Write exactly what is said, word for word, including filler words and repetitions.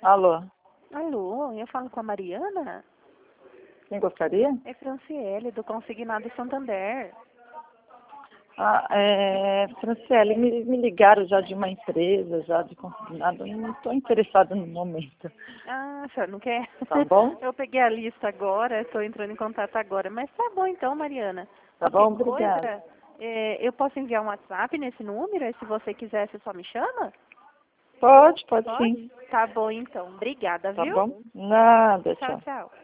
Alô, Alô, eu falo com a Mariana? quem gostaria? É Franciele, do Consignado Santander. Ah, é, Franciele, me, me ligaram já de uma empresa, já de consignado, eu não estou interessada no momento. Ah, a senhora não quer? Tá bom? Eu peguei a lista agora, estou entrando em contato agora. Mas tá bom então, Mariana. Tá Qualquer bom? Obrigada. coisa, é, eu posso enviar um WhatsApp nesse número? E se você quiser, você só me chama? Pode, pode Pode? sim. Tá bom então. Obrigada, Tá viu? bom? Nada, Tchau, tchau. tchau.